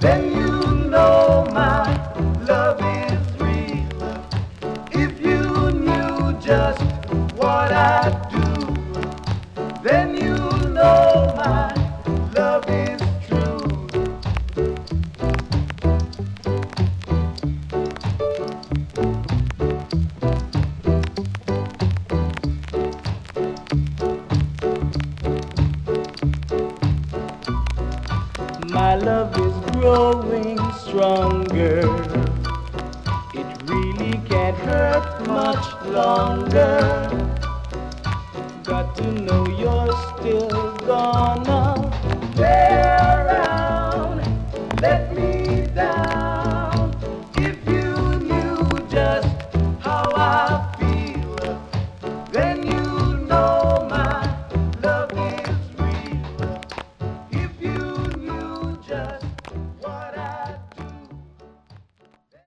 then you know my love is real. If you knew just what I do, then you know my love is true. My love is growing stronger. It really can't hurt much longer. Got to know you're still gonna stay around, let me down. If you knew just